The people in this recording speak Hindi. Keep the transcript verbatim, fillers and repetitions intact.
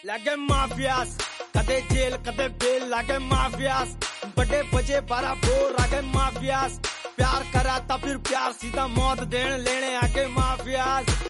लागे माफियास कदे जेल कदे बेल लागे माफियास बड़े बजे बारह बोर आगे माफियास प्यार करा था फिर प्यार सीधा मौत देने लेने आगे माफियास।